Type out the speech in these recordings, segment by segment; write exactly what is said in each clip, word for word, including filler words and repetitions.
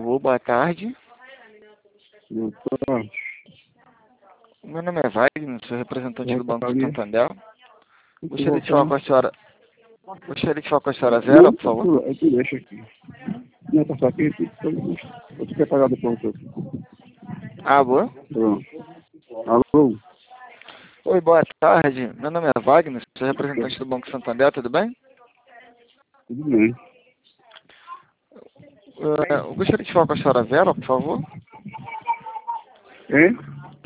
Alô, boa tarde. Boa tarde. Meu nome é Wagner, sou representante Boa do Banco tarde. Santander. Gostaria Boa de falar tarde. com a senhora. Gostaria de falar com a senhora Vera, por favor. Não, eu te deixo aqui. Não, tá só aqui, eu te quero pagar depois. Alô? Pronto. Alô? Oi, boa tarde. Meu nome é Wagner, sou representante do Banco Santander, tudo bem? Tudo bem. Uh, eu gostaria de falar com a senhora Vera, por favor. Hein?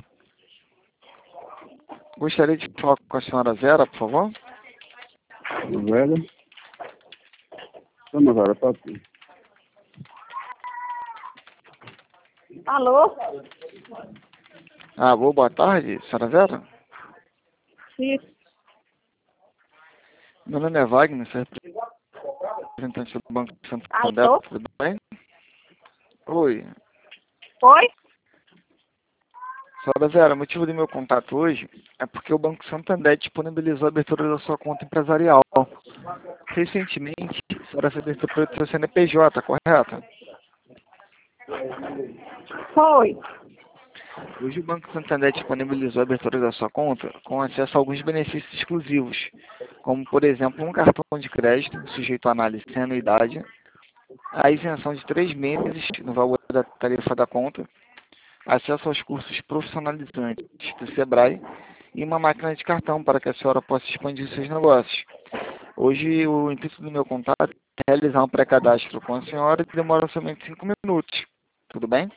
Gostaria de falar com a senhora Vera, por favor. Velha? Vamos, Vera, tá aqui. Alô? Alô, boa tarde, senhora Vera. Sim. Meu nome é Wagner, sou representante do Banco Santander, Alô? tudo bem? Oi. Oi? Senhora Vera, o motivo do meu contato hoje é porque o Banco Santander disponibilizou a abertura da sua conta empresarial. Recentemente, a senhora fez a abertura do seu C N P J, correto? Foi. Hoje o Banco Santander disponibilizou a abertura da sua conta com acesso a alguns benefícios exclusivos, como, por exemplo, um cartão de crédito sujeito à análise sem anuidade, a isenção de três meses no valor da tarifa da conta, acesso aos cursos profissionalizantes do Sebrae e uma máquina de cartão para que a senhora possa expandir seus negócios. Hoje, o intuito do meu contato é realizar um pré-cadastro com a senhora que demora somente cinco minutos. Tudo bem?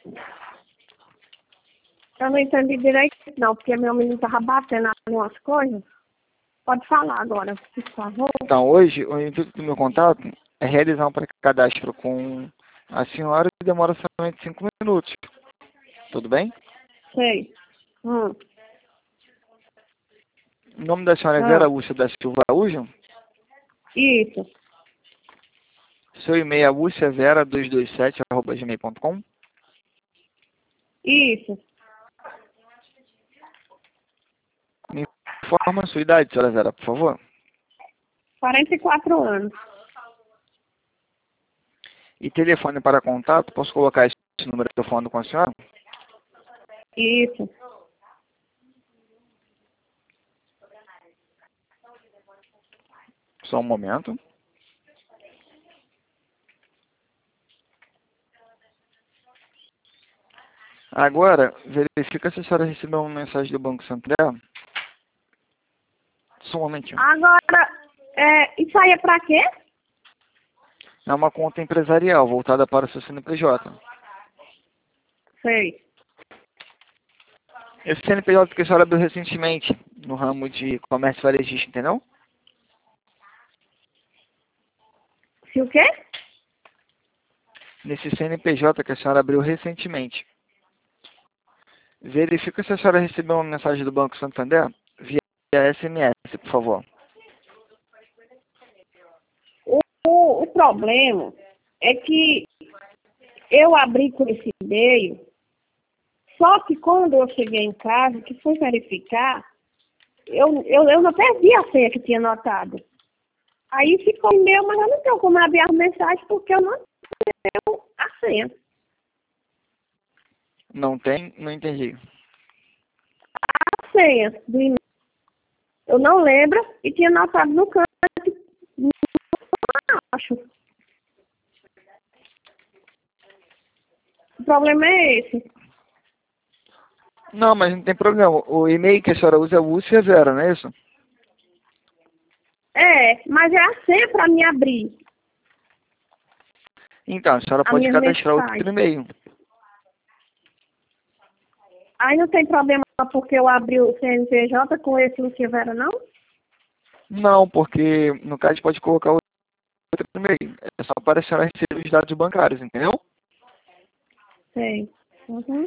Eu não entendi direito, não, porque meu menino estava batendo ali umas coisas. Pode falar agora, por favor. Então, hoje, o intuito do meu contato é realizar um pré-cadastro com a senhora que demora somente cinco minutos. Tudo bem? Sei. Hum. O nome da senhora é Ah. Vera Lúcia da Silva Araújo. Isso. Seu e-mail é luciavera dois dois sete arroba gmail ponto com. Isso. Me informa a sua idade, senhora Vera, por favor. quarenta e quatro anos. E telefone para contato, posso colocar esse número de telefone com a senhora? Isso. Só um momento. Agora, verifica se a senhora recebeu uma mensagem do Banco Santander. Só um momentinho. Agora, é, isso aí é pra quê? É uma conta empresarial voltada para o seu C N P J. Sei. Esse C N P J que a senhora abriu recentemente no ramo de comércio varejista, entendeu? Se o quê? Nesse C N P J que a senhora abriu recentemente. Verifica se a senhora recebeu uma mensagem do Banco Santander via S M S, por favor. O, o, o problema é que eu abri com esse e-mail, só que quando eu cheguei em casa, que fui verificar, eu, eu, eu não perdi a senha que tinha anotado. Aí ficou o meu, mas eu não tenho como abrir a mensagem porque eu não tenho a senha. Não tem? Não entendi. A senha do e-mail. Eu não lembro e tinha anotado no canto, no acho. O problema é esse. Não, mas não tem problema. O e-mail que a senhora usa é Lúcia Vera, não é isso? É, mas é a senha para me abrir. Então, a senhora A pode minha cadastrar mensagem. outro e-mail. Aí não tem problema porque eu abri o C N P J com esse Lúcia Vera, não? Não, porque no caso pode colocar outro e-mail. É só para a senhora receber os dados bancários, entendeu? Sei. Uhum.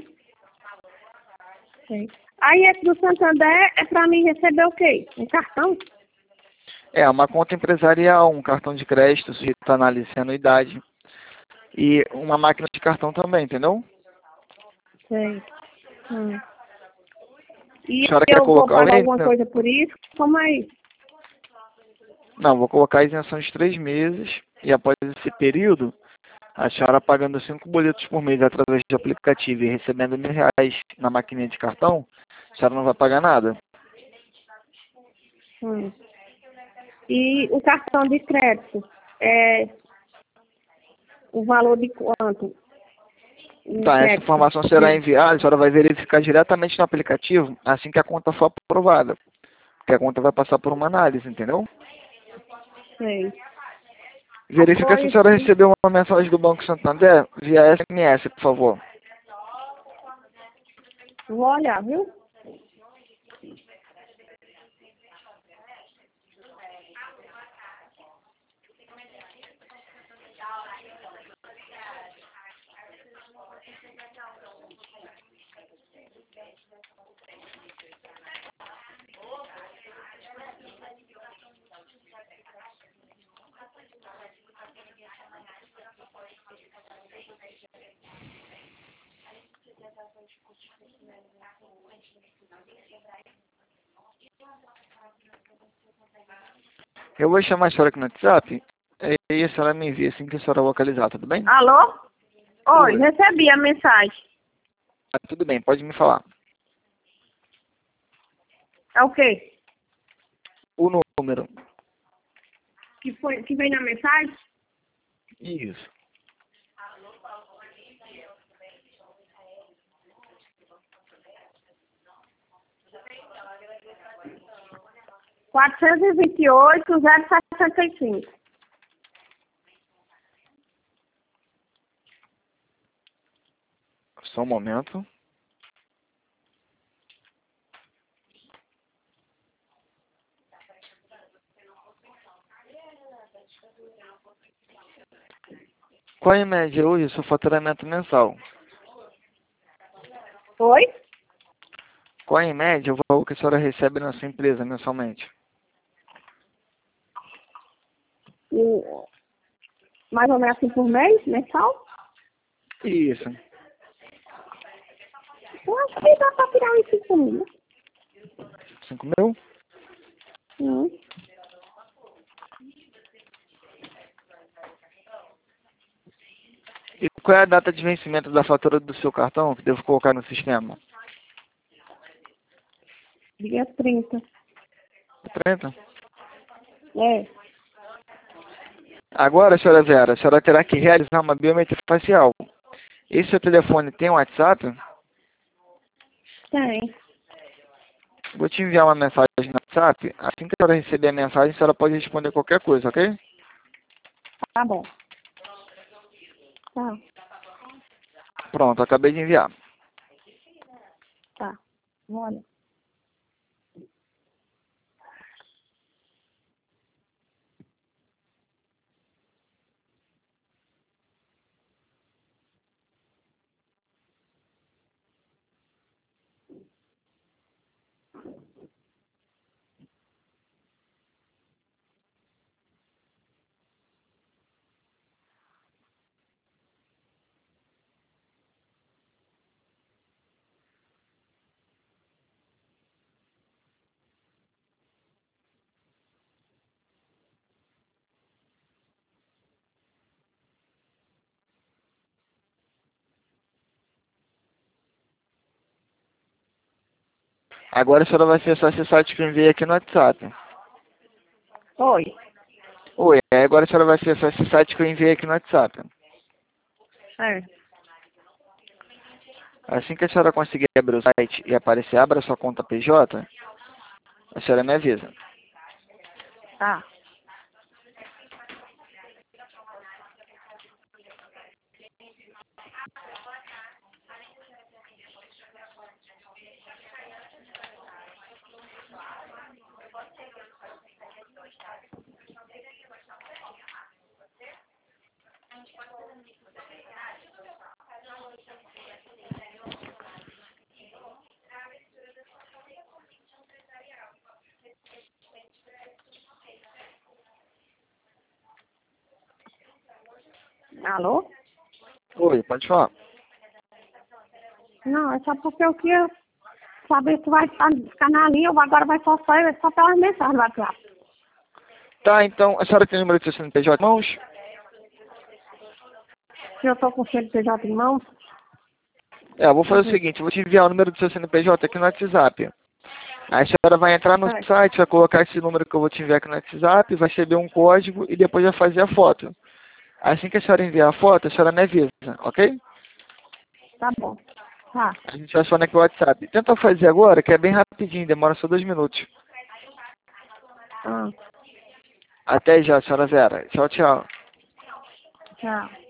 Sei. Aí esse do Santander é para mim receber o quê? Um cartão? É, uma conta empresarial, um cartão de crédito sujeito à análise sem anuidade e uma máquina de cartão também, entendeu? Sei. Hum. E A senhora quer eu vou colocar o pagar e-mail? alguma Não. coisa por isso? Como é isso? Não, vou colocar a isenção de três meses e após esse período, A senhora pagando cinco boletos por mês através do aplicativo e recebendo mil reais na maquininha de cartão, a senhora não vai pagar nada. Hum. E o cartão de crédito, é o valor de quanto? O Tá, essa crédito? informação será enviada, a senhora vai verificar diretamente no aplicativo assim que a conta for aprovada. Porque a conta vai passar por uma análise, entendeu? Sei. Verifica se a senhora recebeu uma mensagem do Banco Santander via S M S, por favor. Vou olhar, viu? Eu vou chamar a senhora aqui no WhatsApp e a senhora me envia assim que a senhora localizar, tudo bem? Alô? Oi, Oi. recebi a mensagem. Ah, tudo bem, pode me falar. É o quê? O número. Que, foi, que veio na mensagem? Isso. quatrocentos e vinte e oito, zero sessenta e cinco. Só um momento. Qual é em média hoje o seu faturamento mensal? Oi? Qual é em média o valor que a senhora recebe na sua empresa mensalmente? E, mais ou menos assim por mês, mensal? Isso. Eu acho que dá pra tirar uns cinco mil. cinco mil? Hum. E qual é a data de vencimento da fatura do seu cartão que devo colocar no sistema? Dia trinta. trinta? É. Agora, senhora Vera, a senhora terá que realizar uma biometria facial. Esse seu telefone tem um WhatsApp? Tem. Vou te enviar uma mensagem no WhatsApp. Assim que a senhora receber a mensagem, a senhora pode responder qualquer coisa, ok? Tá bom. Tá. Pronto, acabei de enviar. Tá. Olha. Agora a senhora vai acessar esse site que eu enviei aqui no WhatsApp. Oi. Oi, agora a senhora vai acessar esse site que eu enviei aqui no WhatsApp. É. Assim que a senhora conseguir abrir o site e aparecer abra sua conta P J, a senhora me avisa. Tá. Alô? Oi, pode falar. Não, é só porque eu queria saber se vai ficar, ficar na linha ou agora vai só sair só pelas mensagens do WhatsApp. Tá, então, a senhora tem o número de seu C N P J em mãos? Se eu estou com o C N P J em mãos? É, eu vou fazer o seguinte, eu vou te enviar o número do seu C N P J aqui no WhatsApp. Aí a senhora vai entrar no É. site, vai colocar esse número que eu vou te enviar aqui no WhatsApp, vai receber um código e depois vai fazer a foto. Assim que a senhora enviar a foto, a senhora me avisa, ok? Tá bom. Tá. A gente aciona aqui o WhatsApp. Tenta fazer agora, que é bem rapidinho, demora só dois minutos. Ah, Até já, senhora Vera. Tchau, tchau. tchau.